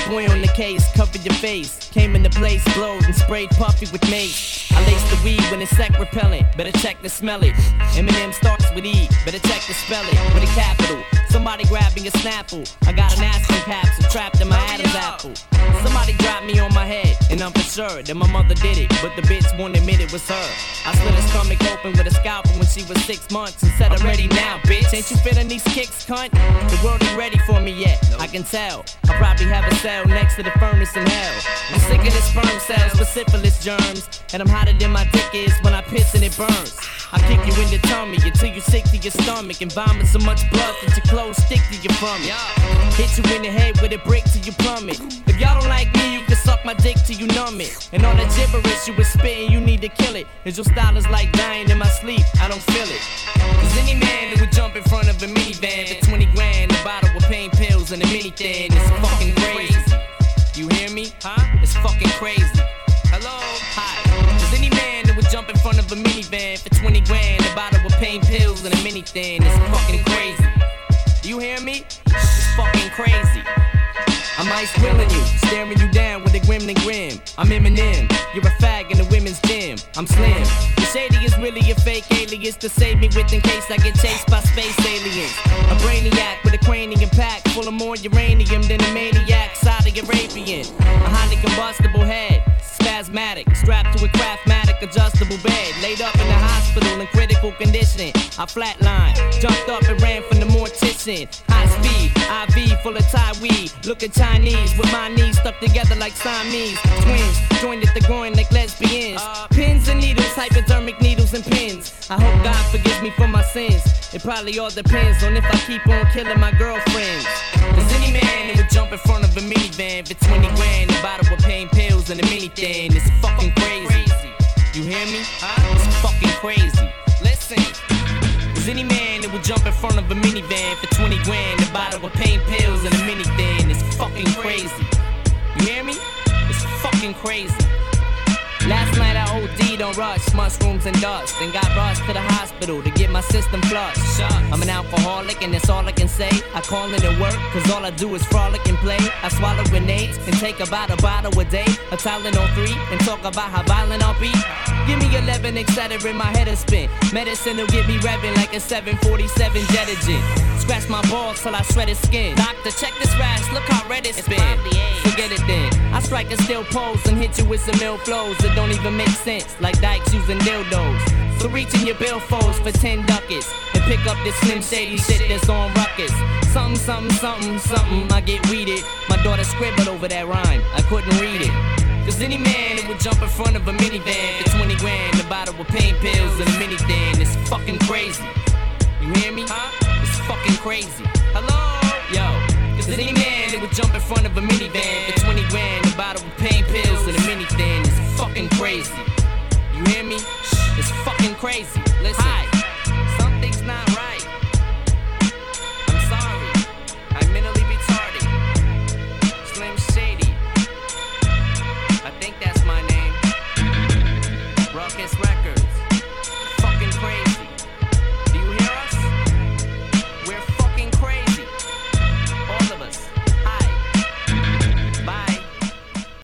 boy on the case, cover your face. Came in the place, glowed and sprayed puffy with mace. I laced the weed when it's sec repellent, better check to smell it. Eminem starts with E, better check to spell it with a capital. Somebody grabbing a Snapple. I got an aspirin capsule trapped in my Adam's apple. Somebody dropped me on my head, and I'm for sure that my mother did it, but the bitch won't admit it was her. I slit her stomach open with a scalpel when she was 6 months and said, I'm ready now, bitch. Ain't you feeling these kicks, cunt? The world ain't ready for me yet, I can tell. I probably have a cell next to the furnace in hell. I'm sick of the sperm cells with syphilis germs, and I'm hotter than my dick is when I piss and it burns. I kick you in the tummy until you're sick to your stomach and vomit so much blood that your clothes stick to your vomit. Hit you in the head with a brick till you plummet. If y'all don't like me, you can suck my dick till you numb it. And all that gibberish you was spitting, you need to kill it. Cause your style is like dying in my sleep, I don't feel it. Cause any man that would jump in front of a minivan for 20 grand, a bottle with pain pills and a mini thin, it's fucking crazy. You hear me? Huh? It's fucking crazy. Hello? Hi. Cause any man that would jump in front of a minivan for 20 grand, a bottle with pain pills and a mini thin, it's fucking crazy. You hear me? It's fucking crazy. I'm ice grilling you, staring you down with a gremlin grim. I'm Eminem, you're a fag in the women's gym. I'm Slim. The shady is really a fake alias to save me with in case I get chased by space aliens. A brainiac with a cranium pack full of more uranium than a maniac Saudi Arabian. A highly combustible head, spasmatic, strapped to a Craftmatic adjustable bed, laid up in the hospital in critical condition. I flatlined, jumped up and ran from the mortician. High speed, IV full of Thai weed, looking Chinese with my knees stuck together like Siamese twins, joined at the groin like lesbians. Pins and needles, hypodermic needles and pins. I hope God forgives me for my sins. It probably all depends on if I keep on killing my girlfriends. Cause any man that would jump in front of a minivan for 20 grand, a bottle with pain pills and a mini thing, it's fucking crazy. You hear me? It's fucking crazy. Listen. Cause any man that would jump in front of a minivan for 20 grand, a bottle with pain pills and a mini thing, it's fucking crazy. You hear me? It's fucking crazy. Last night I OD'd on rush, mushrooms and dust, and got rushed to the hospital to get my system flushed. I'm an alcoholic and that's all I can say. I call it a work, cause all I do is frolic and play. I swallow grenades and take about a bottle a day, a Tylenol 3, and talk about how violent I'll be. Give me 11, etc. in my head a spin. Medicine will get me revving like a 747 jet engine. Scratch my balls till I shred his skin. Doctor, check this rash, look how red it's been. Forget it then. I strike a still pose and hit you with some ill flows that don't even make sense, like dykes using dildos. So reach in your billfolds for 10 ducats and pick up this Slim Shady shit that's on ruckus. Something, something, something, something, I get weeded. My daughter scribbled over that rhyme, I couldn't read it. Cause any man that would jump in front of a minivan for 20 grand, a bottle with pain pills and a mini thing, it's fucking crazy. You hear me? It's fucking crazy. Hello? Yo. Cause any man that would jump in front of a minivan for 20 grand, a bottle with pain pills and a mini thing, it's fucking crazy. You hear me?